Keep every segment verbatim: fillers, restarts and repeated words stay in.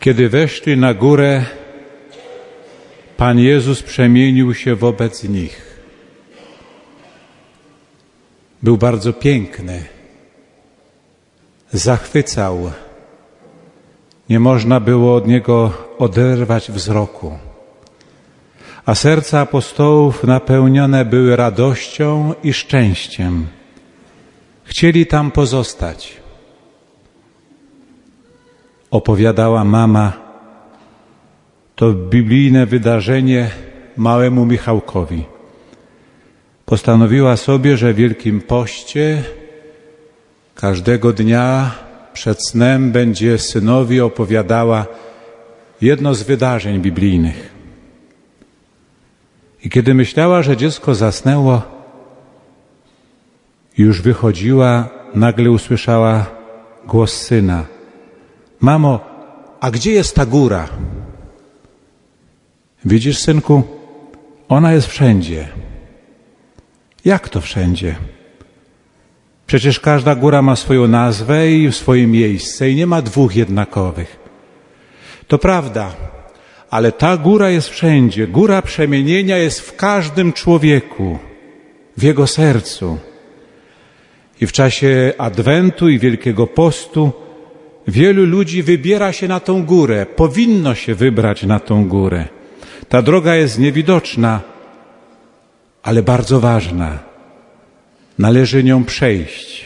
Kiedy weszli na górę, Pan Jezus przemienił się wobec nich. Był bardzo piękny, zachwycał. Nie można było od Niego oderwać wzroku. A serca apostołów napełnione były radością i szczęściem. Chcieli tam pozostać. Opowiadała mama to biblijne wydarzenie małemu Michałkowi. Postanowiła sobie, że w Wielkim Poście każdego dnia przed snem będzie synowi opowiadała jedno z wydarzeń biblijnych. I kiedy myślała, że dziecko zasnęło, już wychodziła, nagle usłyszała głos syna. Mamo, a gdzie jest ta góra? Widzisz, synku, ona jest wszędzie. Jak to wszędzie? Przecież każda góra ma swoją nazwę i swoje miejsce i nie ma dwóch jednakowych. To prawda, ale ta góra jest wszędzie. Góra przemienienia jest w każdym człowieku, w jego sercu. I w czasie Adwentu i Wielkiego Postu wielu ludzi wybiera się na tą górę, powinno się wybrać na tą górę. Ta droga jest niewidoczna, ale bardzo ważna. Należy nią przejść.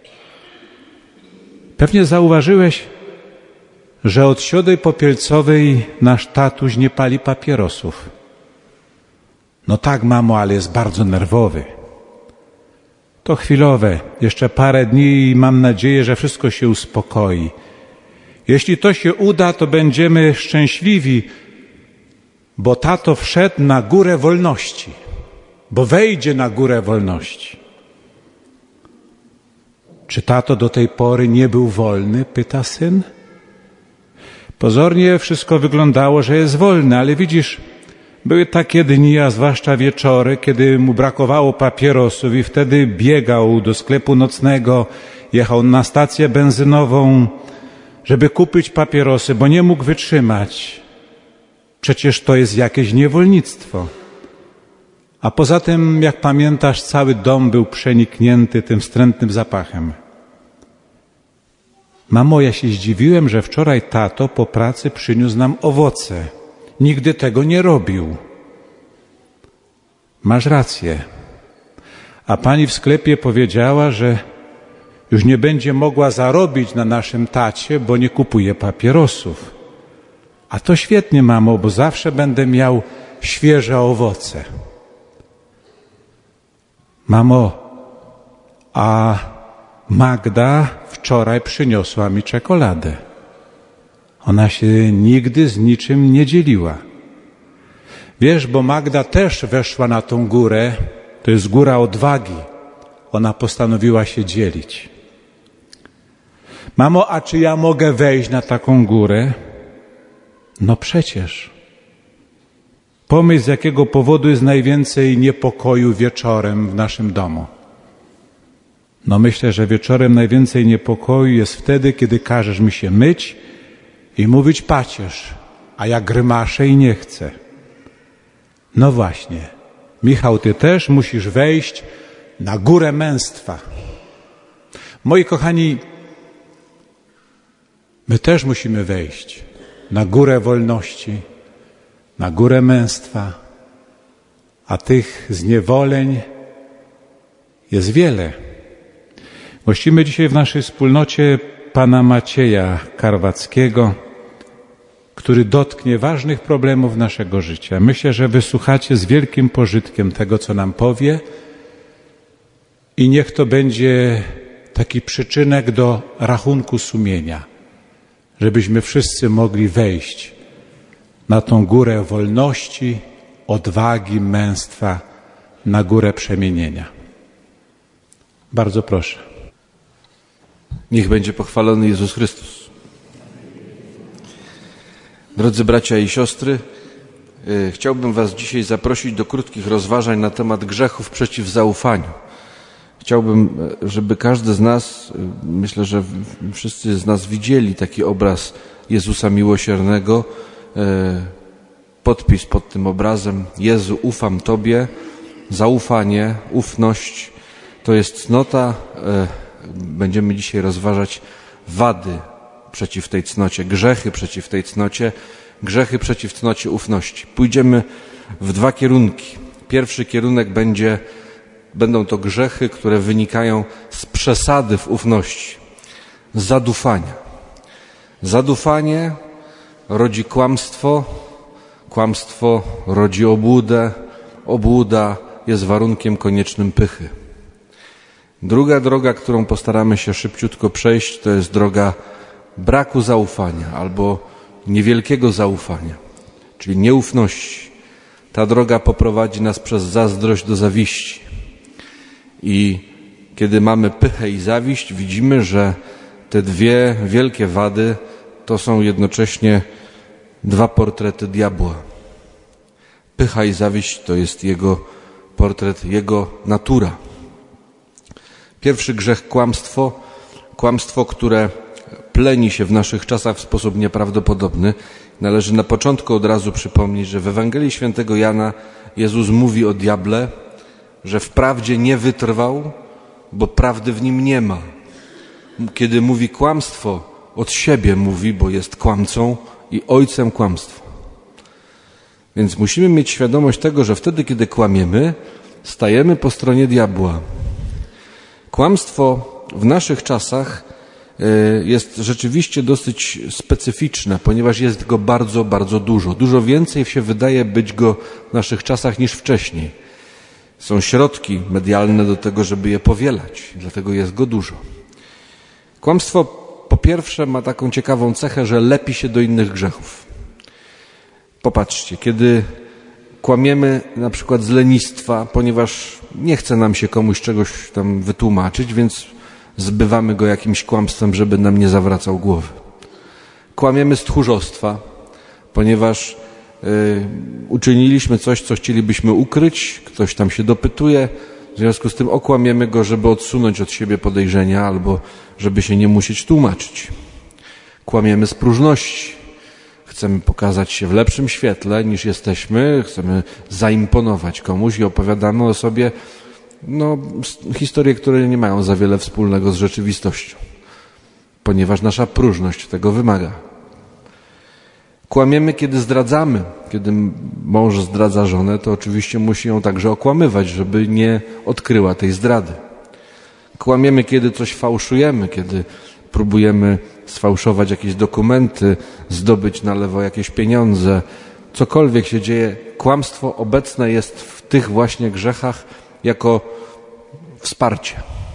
Pewnie zauważyłeś, że od Siodej Popielcowej nasz tatuś nie pali papierosów. No tak, mamo, ale jest bardzo nerwowy. To chwilowe, jeszcze parę dni i mam nadzieję, że wszystko się uspokoi. Jeśli to się uda, to będziemy szczęśliwi, bo tato wszedł na górę wolności, bo wejdzie na górę wolności. Czy tato do tej pory nie był wolny? Pyta syn. Pozornie wszystko wyglądało, że jest wolny, ale widzisz, były takie dni, a zwłaszcza wieczory, kiedy mu brakowało papierosów i wtedy biegał do sklepu nocnego, jechał na stację benzynową, żeby kupić papierosy, bo nie mógł wytrzymać. Przecież to jest jakieś niewolnictwo. A poza tym, jak pamiętasz, cały dom był przeniknięty tym wstrętnym zapachem. Mamo, ja się zdziwiłem, że wczoraj tato po pracy przyniósł nam owoce. Nigdy tego nie robił. Masz rację. A pani w sklepie powiedziała, że już nie będzie mogła zarobić na naszym tacie, bo nie kupuje papierosów. A to świetnie, mamo, bo zawsze będę miał świeże owoce. Mamo, a Magda wczoraj przyniosła mi czekoladę. Ona się nigdy z niczym nie dzieliła. Wiesz, bo Magda też weszła na tą górę, to jest góra odwagi. Ona postanowiła się dzielić. Mamo, a czy ja mogę wejść na taką górę? No przecież. Pomyśl, z jakiego powodu jest najwięcej niepokoju wieczorem w naszym domu. No myślę, że wieczorem najwięcej niepokoju jest wtedy, kiedy każesz mi się myć i mówić pacierz, a ja grymaszę i nie chcę. No właśnie. Michał, ty też musisz wejść na górę męstwa. Moi kochani, my też musimy wejść na górę wolności, na górę męstwa, a tych zniewoleń jest wiele. Gościmy dzisiaj w naszej wspólnocie pana Macieja Karwackiego, który dotknie ważnych problemów naszego życia. Myślę, że wysłuchacie z wielkim pożytkiem tego, co nam powie i niech to będzie taki przyczynek do rachunku sumienia, żebyśmy wszyscy mogli wejść na tą górę wolności, odwagi, męstwa, na górę przemienienia. Bardzo proszę. Niech będzie pochwalony Jezus Chrystus. Drodzy bracia i siostry, chciałbym was dzisiaj zaprosić do krótkich rozważań na temat grzechów przeciw zaufaniu. Chciałbym, żeby każdy z nas, myślę, że wszyscy z nas widzieli taki obraz Jezusa Miłosiernego. Podpis pod tym obrazem: Jezu, ufam Tobie. Zaufanie, ufność to jest cnota. Będziemy dzisiaj rozważać wady przeciw tej cnocie, grzechy przeciw tej cnocie, grzechy przeciw cnocie ufności. Pójdziemy w dwa kierunki. Pierwszy kierunek będzie, będą to grzechy, które wynikają z przesady w ufności, z zadufania. Zadufanie rodzi kłamstwo, kłamstwo rodzi obłudę, obłuda jest warunkiem koniecznym pychy. Druga droga, którą postaramy się szybciutko przejść, to jest droga braku zaufania albo niewielkiego zaufania, czyli nieufności. Ta droga poprowadzi nas przez zazdrość do zawiści. I kiedy mamy pychę i zawiść, widzimy, że te dwie wielkie wady to są jednocześnie dwa portrety diabła. Pycha i zawiść to jest jego portret, jego natura. Pierwszy grzech, kłamstwo. Kłamstwo, które pleni się w naszych czasach w sposób nieprawdopodobny. Należy na początku od razu przypomnieć, że w Ewangelii Świętego Jana Jezus mówi o diable, że wprawdzie nie wytrwał, bo prawdy w nim nie ma. Kiedy mówi kłamstwo, od siebie mówi, bo jest kłamcą i ojcem kłamstwa. Więc musimy mieć świadomość tego, że wtedy, kiedy kłamiemy, stajemy po stronie diabła. Kłamstwo w naszych czasach jest rzeczywiście dosyć specyficzne, ponieważ jest go bardzo, bardzo dużo. Dużo więcej się wydaje być go w naszych czasach niż wcześniej. Są środki medialne do tego, żeby je powielać, dlatego jest go dużo. Kłamstwo po pierwsze ma taką ciekawą cechę, że lepi się do innych grzechów. Popatrzcie, kiedy kłamiemy na przykład z lenistwa, ponieważ nie chce nam się komuś czegoś tam wytłumaczyć, więc zbywamy go jakimś kłamstwem, żeby nam nie zawracał głowy. Kłamiemy z tchórzostwa, ponieważ y, uczyniliśmy coś, co chcielibyśmy ukryć, ktoś tam się dopytuje, w związku z tym okłamiemy go, żeby odsunąć od siebie podejrzenia albo żeby się nie musieć tłumaczyć. Kłamiemy z próżności. Chcemy pokazać się w lepszym świetle niż jesteśmy, chcemy zaimponować komuś i opowiadamy o sobie no, historie, które nie mają za wiele wspólnego z rzeczywistością, ponieważ nasza próżność tego wymaga. Kłamiemy, kiedy zdradzamy. Kiedy mąż zdradza żonę, to oczywiście musi ją także okłamywać, żeby nie odkryła tej zdrady. Kłamiemy, kiedy coś fałszujemy, kiedy próbujemy sfałszować jakieś dokumenty, zdobyć na lewo jakieś pieniądze. Cokolwiek się dzieje, kłamstwo obecne jest w tych właśnie grzechach jako wsparcie.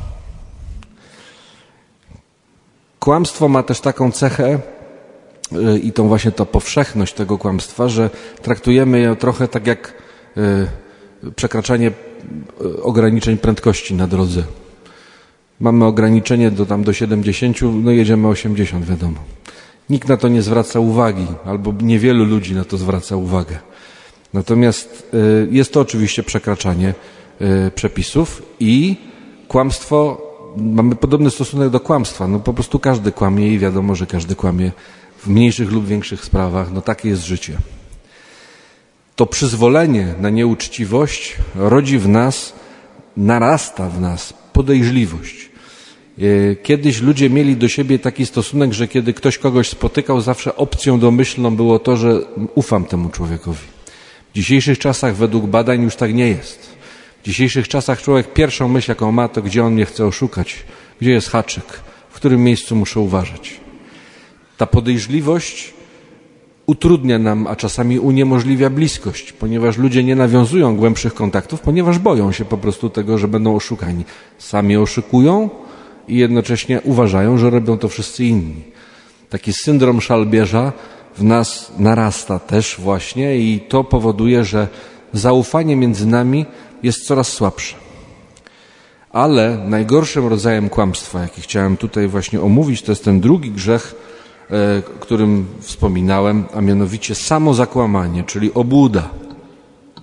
Kłamstwo ma też taką cechę i tą właśnie ta powszechność tego kłamstwa, że traktujemy je trochę tak jak przekraczanie ograniczeń prędkości na drodze. Mamy ograniczenie do tam do siedemdziesięciu, no jedziemy osiemdziesiąt, wiadomo. Nikt na to nie zwraca uwagi, albo niewielu ludzi na to zwraca uwagę. Natomiast jest to oczywiście przekraczanie przepisów i kłamstwo, mamy podobny stosunek do kłamstwa. No po prostu każdy kłamie i wiadomo, że każdy kłamie w mniejszych lub większych sprawach. No takie jest życie. To przyzwolenie na nieuczciwość rodzi w nas, narasta w nas podejrzliwość. Kiedyś ludzie mieli do siebie taki stosunek, że kiedy ktoś kogoś spotykał, zawsze opcją domyślną było to, że ufam temu człowiekowi. W dzisiejszych czasach według badań już tak nie jest. W dzisiejszych czasach człowiek pierwszą myśl, jaką ma, to gdzie on mnie chce oszukać, gdzie jest haczyk, w którym miejscu muszę uważać. Ta podejrzliwość utrudnia nam, a czasami uniemożliwia bliskość, ponieważ ludzie nie nawiązują głębszych kontaktów, ponieważ boją się po prostu tego, że będą oszukani. Sami oszukują i jednocześnie uważają, że robią to wszyscy inni. Taki syndrom szalbierza w nas narasta też właśnie i to powoduje, że zaufanie między nami jest coraz słabsze. Ale najgorszym rodzajem kłamstwa, jaki chciałem tutaj właśnie omówić, to jest ten drugi grzech, o którym wspominałem, a mianowicie samozakłamanie, czyli obłuda.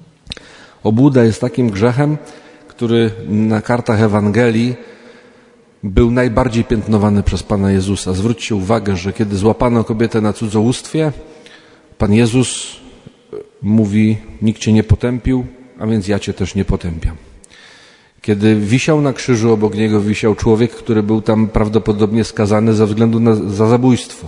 Obłuda jest takim grzechem, który na kartach Ewangelii był najbardziej piętnowany przez Pana Jezusa. Zwróćcie uwagę, że kiedy złapano kobietę na cudzołóstwie, Pan Jezus mówi, nikt cię nie potępił, a więc ja cię też nie potępiam. Kiedy wisiał na krzyżu, obok niego wisiał człowiek, który był tam prawdopodobnie skazany ze względu na, za zabójstwo.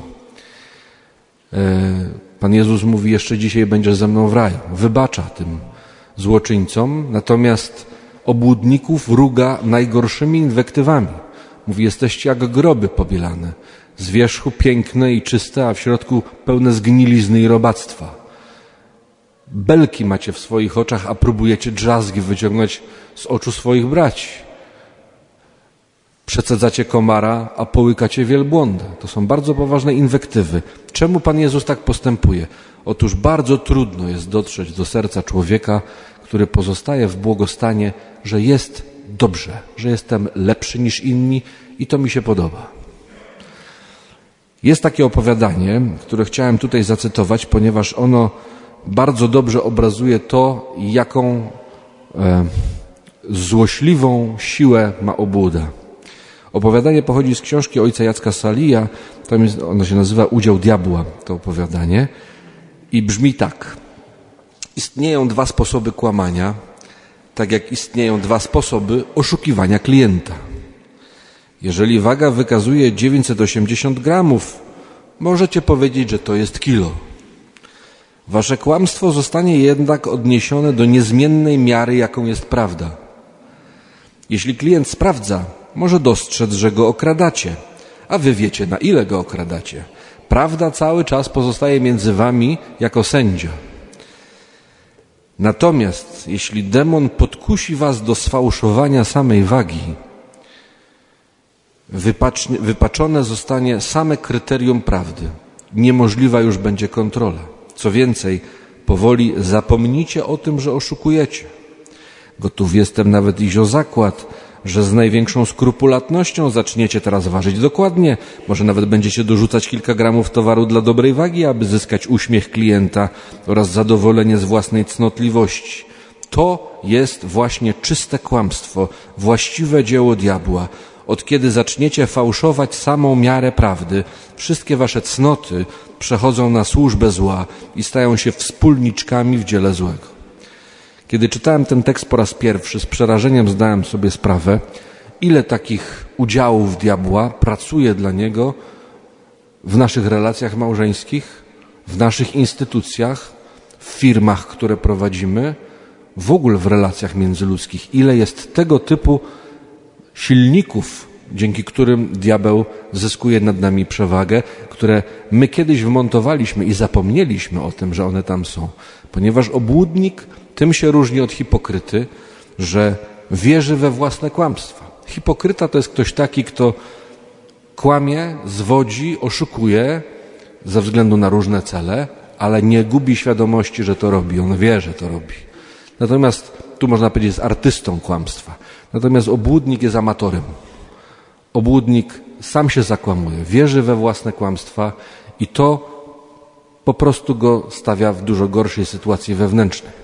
Pan Jezus mówi, jeszcze dzisiaj będziesz ze mną w raju. Wybacza tym złoczyńcom, natomiast obłudników ruga najgorszymi inwektywami. Mówi, jesteście jak groby pobielane, z wierzchu piękne i czyste, a w środku pełne zgnilizny i robactwa. Belki macie w swoich oczach, a próbujecie drzazgi wyciągnąć z oczu swoich braci. Przecedzacie komara, a połykacie wielbłąda. To są bardzo poważne inwektywy. Czemu Pan Jezus tak postępuje? Otóż bardzo trudno jest dotrzeć do serca człowieka, który pozostaje w błogostanie, że jest dobrze, że jestem lepszy niż inni i to mi się podoba. Jest takie opowiadanie, które chciałem tutaj zacytować, ponieważ ono bardzo dobrze obrazuje to, jaką e, złośliwą siłę ma obłuda. Opowiadanie pochodzi z książki ojca Jacka Salija, tam jest, ono się nazywa Udział diabła, to opowiadanie, i brzmi tak. Istnieją dwa sposoby kłamania, tak jak istnieją dwa sposoby oszukiwania klienta. Jeżeli waga wykazuje dziewięćset osiemdziesiąt gramów, możecie powiedzieć, że to jest kilo. Wasze kłamstwo zostanie jednak odniesione do niezmiennej miary, jaką jest prawda. Jeśli klient sprawdza, może dostrzec, że go okradacie, a wy wiecie, na ile go okradacie. Prawda cały czas pozostaje między wami jako sędzia. Natomiast jeśli demon podkusi was do sfałszowania samej wagi, wypaczone zostanie same kryterium prawdy. Niemożliwa już będzie kontrola. Co więcej, powoli zapomnicie o tym, że oszukujecie. Gotów jestem nawet iść o zakład, że z największą skrupulatnością zaczniecie teraz ważyć dokładnie, może nawet będziecie dorzucać kilka gramów towaru dla dobrej wagi, aby zyskać uśmiech klienta oraz zadowolenie z własnej cnotliwości. To jest właśnie czyste kłamstwo, właściwe dzieło diabła. Od kiedy zaczniecie fałszować samą miarę prawdy, wszystkie wasze cnoty przechodzą na służbę zła i stają się wspólniczkami w dziele złego. Kiedy czytałem ten tekst po raz pierwszy, z przerażeniem zdałem sobie sprawę, ile takich udziałów diabła pracuje dla niego w naszych relacjach małżeńskich, w naszych instytucjach, w firmach, które prowadzimy, w ogóle w relacjach międzyludzkich. Ile jest tego typu silników, dzięki którym diabeł zyskuje nad nami przewagę, które my kiedyś wmontowaliśmy i zapomnieliśmy o tym, że one tam są. Ponieważ obłudnik tym się różni od hipokryty, że wierzy we własne kłamstwa. Hipokryta to jest ktoś taki, kto kłamie, zwodzi, oszukuje ze względu na różne cele, ale nie gubi świadomości, że to robi. On wie, że to robi. Natomiast tu można powiedzieć, jest artystą kłamstwa. Natomiast obłudnik jest amatorem. Obłudnik sam się zakłamuje, wierzy we własne kłamstwa i to po prostu go stawia w dużo gorszej sytuacji wewnętrznej.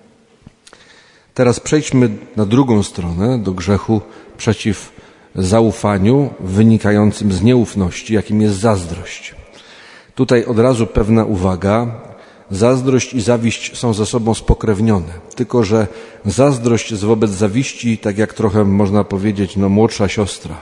Teraz przejdźmy na drugą stronę, do grzechu przeciw zaufaniu wynikającym z nieufności, jakim jest zazdrość. Tutaj od razu pewna uwaga. Zazdrość i zawiść są ze sobą spokrewnione. Tylko że zazdrość jest wobec zawiści, tak jak trochę można powiedzieć, no młodsza siostra.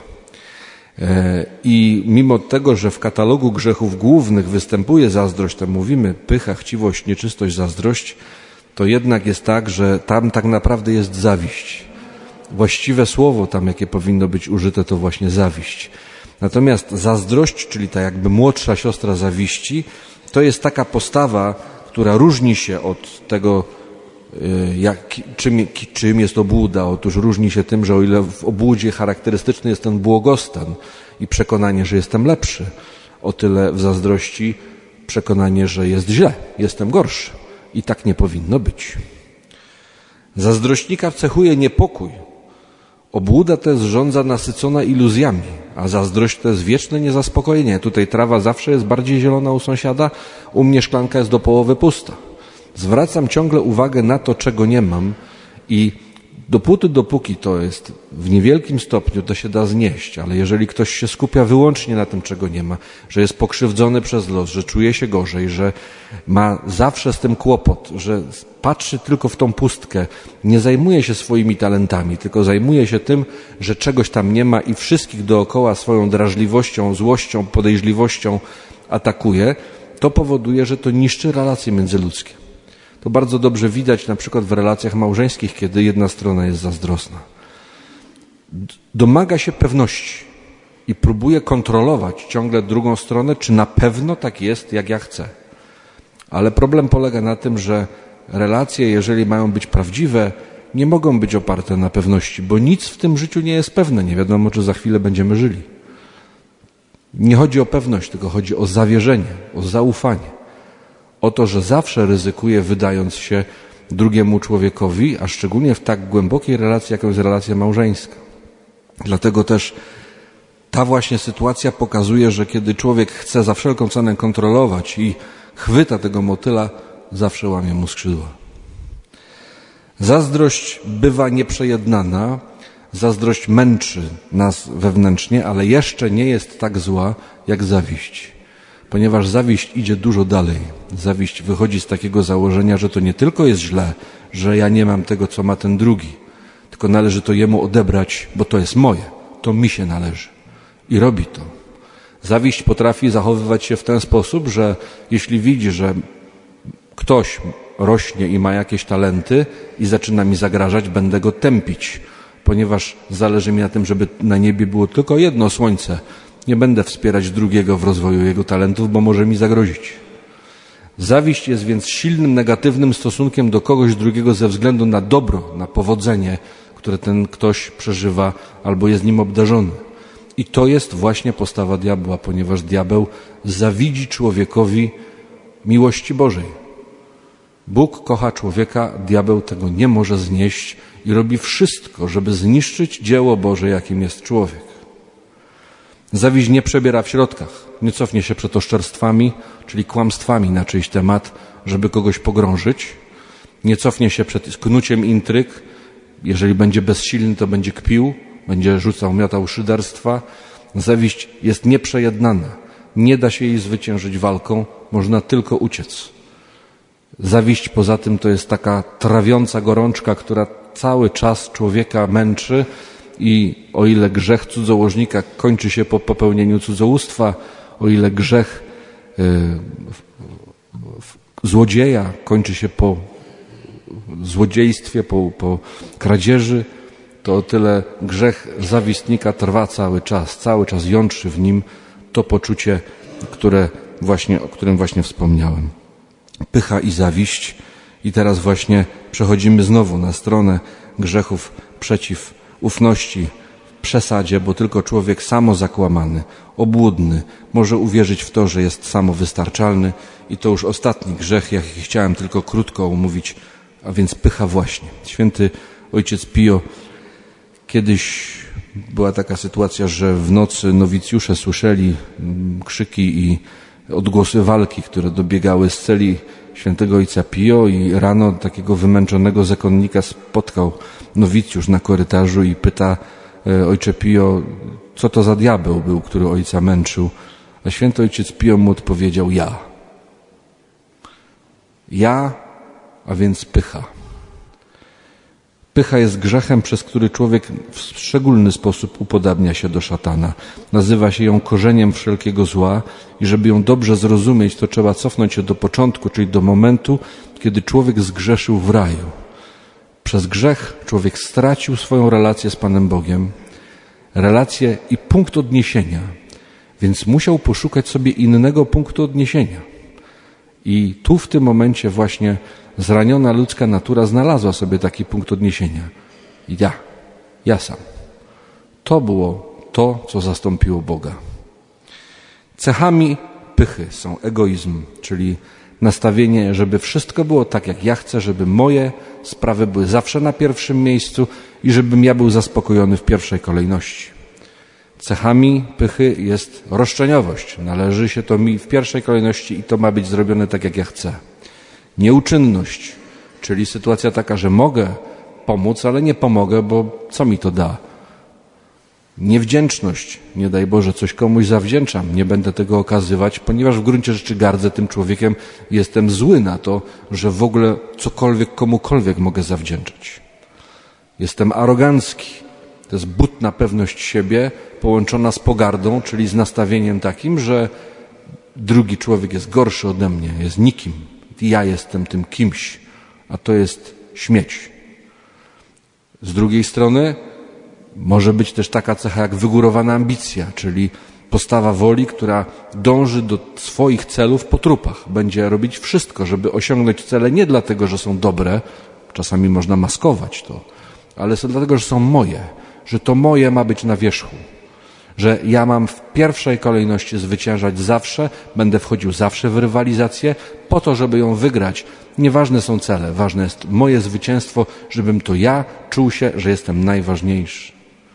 I mimo tego, że w katalogu grzechów głównych występuje zazdrość, tam mówimy pycha, chciwość, nieczystość, zazdrość, to jednak jest tak, że tam tak naprawdę jest zawiść. Właściwe słowo tam, jakie powinno być użyte, to właśnie zawiść. Natomiast zazdrość, czyli ta jakby młodsza siostra zawiści, to jest taka postawa, która różni się od tego, jak, czym, czym jest obłuda. Otóż różni się tym, że o ile w obłudzie charakterystyczny jest ten błogostan i przekonanie, że jestem lepszy, o tyle w zazdrości przekonanie, że jest źle, jestem gorszy. I tak nie powinno być. Zazdrośnika cechuje niepokój. Obłuda to jest żądza nasycona iluzjami, a zazdrość to jest wieczne niezaspokojenie. Tutaj trawa zawsze jest bardziej zielona u sąsiada, u mnie szklanka jest do połowy pusta. Zwracam ciągle uwagę na to, czego nie mam i Dopóty, dopóki to jest w niewielkim stopniu, to się da znieść, ale jeżeli ktoś się skupia wyłącznie na tym, czego nie ma, że jest pokrzywdzony przez los, że czuje się gorzej, że ma zawsze z tym kłopot, że patrzy tylko w tą pustkę, nie zajmuje się swoimi talentami, tylko zajmuje się tym, że czegoś tam nie ma i wszystkich dookoła swoją drażliwością, złością, podejrzliwością atakuje, to powoduje, że to niszczy relacje międzyludzkie. To bardzo dobrze widać na przykład w relacjach małżeńskich, kiedy jedna strona jest zazdrosna. Domaga się pewności i próbuje kontrolować ciągle drugą stronę, czy na pewno tak jest, jak ja chcę. Ale problem polega na tym, że relacje, jeżeli mają być prawdziwe, nie mogą być oparte na pewności, bo nic w tym życiu nie jest pewne. Nie wiadomo, czy za chwilę będziemy żyli. Nie chodzi o pewność, tylko chodzi o zawierzenie, o zaufanie. O to, że zawsze ryzykuję, wydając się drugiemu człowiekowi, a szczególnie w tak głębokiej relacji, jaką jest relacja małżeńska. Dlatego też ta właśnie sytuacja pokazuje, że kiedy człowiek chce za wszelką cenę kontrolować i chwyta tego motyla, zawsze łamie mu skrzydła. Zazdrość bywa nieprzejednana, zazdrość męczy nas wewnętrznie, ale jeszcze nie jest tak zła jak zawiść. Ponieważ zawiść idzie dużo dalej. Zawiść wychodzi z takiego założenia, że to nie tylko jest źle, że ja nie mam tego, co ma ten drugi, tylko należy to jemu odebrać, bo to jest moje, to mi się należy. I robi to. Zawiść potrafi zachowywać się w ten sposób, że jeśli widzi, że ktoś rośnie i ma jakieś talenty i zaczyna mi zagrażać, będę go tępić, ponieważ zależy mi na tym, żeby na niebie było tylko jedno słońce. Nie będę wspierać drugiego w rozwoju jego talentów, bo może mi zagrozić. Zawiść jest więc silnym, negatywnym stosunkiem do kogoś drugiego ze względu na dobro, na powodzenie, które ten ktoś przeżywa albo jest nim obdarzony. I to jest właśnie postawa diabła, ponieważ diabeł zawidzi człowiekowi miłości Bożej. Bóg kocha człowieka, diabeł tego nie może znieść i robi wszystko, żeby zniszczyć dzieło Boże, jakim jest człowiek. Zawiść nie przebiera w środkach, nie cofnie się przed oszczerstwami, czyli kłamstwami na czyjś temat, żeby kogoś pogrążyć. Nie cofnie się przed knuciem intryg. Jeżeli będzie bezsilny, to będzie kpił, będzie rzucał, miotał szyderstwa. Zawiść jest nieprzejednana. Nie da się jej zwyciężyć walką, można tylko uciec. Zawiść poza tym to jest taka trawiąca gorączka, która cały czas człowieka męczy i o ile grzech cudzołożnika kończy się po popełnieniu cudzołóstwa, o ile grzech y, złodzieja kończy się po złodziejstwie, po, po kradzieży, to o tyle grzech zawistnika trwa cały czas, cały czas jątrzy w nim to poczucie, które właśnie, o którym właśnie wspomniałem. Pycha i zawiść. I teraz właśnie przechodzimy znowu na stronę grzechów przeciw ufności w przesadzie, bo tylko człowiek samozakłamany, obłudny może uwierzyć w to, że jest samowystarczalny i to już ostatni grzech, jaki chciałem tylko krótko omówić, a więc pycha właśnie. Święty ojciec Pio, kiedyś była taka sytuacja, że w nocy nowicjusze słyszeli krzyki i odgłosy walki, które dobiegały z celi świętego ojca Pio i rano takiego wymęczonego zakonnika spotkał nowicjusz na korytarzu i pyta ojcze Pio, co to za diabeł był, który ojca męczył. A święty ojciec Pio mu odpowiedział, ja. Ja, a więc pycha. Pycha jest grzechem, przez który człowiek w szczególny sposób upodabnia się do szatana. Nazywa się ją korzeniem wszelkiego zła i żeby ją dobrze zrozumieć, to trzeba cofnąć się do początku, czyli do momentu, kiedy człowiek zgrzeszył w raju. Przez grzech człowiek stracił swoją relację z Panem Bogiem, relację i punkt odniesienia, więc musiał poszukać sobie innego punktu odniesienia. I tu w tym momencie właśnie zraniona ludzka natura znalazła sobie taki punkt odniesienia. Ja, ja sam. To było to, co zastąpiło Boga. Cechami pychy są egoizm, czyli nastawienie, żeby wszystko było tak, jak ja chcę, żeby moje sprawy były zawsze na pierwszym miejscu i żebym ja był zaspokojony w pierwszej kolejności. Cechami pychy jest roszczeniowość. Należy się to mi w pierwszej kolejności i to ma być zrobione tak, jak ja chcę. Nieuczynność, czyli sytuacja taka, że mogę pomóc, ale nie pomogę, bo co mi to da? Niewdzięczność, nie daj Boże, coś komuś zawdzięczam, nie będę tego okazywać, ponieważ w gruncie rzeczy gardzę tym człowiekiem, jestem zły na to, że w ogóle cokolwiek komukolwiek mogę zawdzięczać. Jestem arogancki. To jest butna pewność siebie połączona z pogardą, czyli z nastawieniem takim, że drugi człowiek jest gorszy ode mnie, jest nikim. Ja jestem tym kimś, a to jest śmieć. Z drugiej strony może być też taka cecha jak wygórowana ambicja, czyli postawa woli, która dąży do swoich celów po trupach. Będzie robić wszystko, żeby osiągnąć cele nie dlatego, że są dobre, czasami można maskować to, ale są dlatego, że są moje, że to moje ma być na wierzchu, że ja mam w pierwszej kolejności zwyciężać zawsze, będę wchodził zawsze w rywalizację po to, żeby ją wygrać. Nieważne są cele, ważne jest moje zwycięstwo, żebym to ja czuł się, że jestem najważniejszy.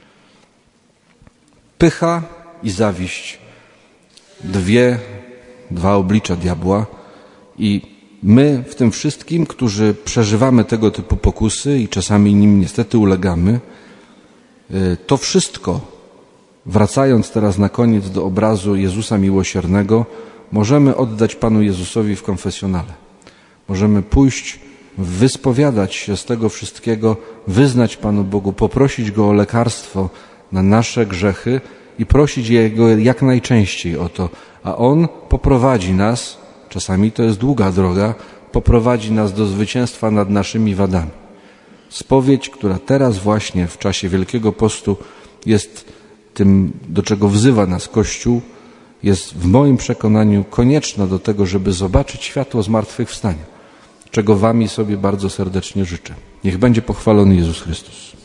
Pycha i zawiść, dwie, dwa oblicza diabła i my w tym wszystkim, którzy przeżywamy tego typu pokusy i czasami nim niestety ulegamy, to wszystko, wracając teraz na koniec do obrazu Jezusa Miłosiernego, możemy oddać Panu Jezusowi w konfesjonale. Możemy pójść, wyspowiadać się z tego wszystkiego, wyznać Panu Bogu, poprosić Go o lekarstwo na nasze grzechy i prosić Jego jak najczęściej o to, a On poprowadzi nas, czasami to jest długa droga, poprowadzi nas do zwycięstwa nad naszymi wadami. Spowiedź, która teraz właśnie w czasie Wielkiego Postu jest tym, do czego wzywa nas Kościół, jest w moim przekonaniu konieczna do tego, żeby zobaczyć światło zmartwychwstania, czego wami sobie bardzo serdecznie życzę. Niech będzie pochwalony Jezus Chrystus.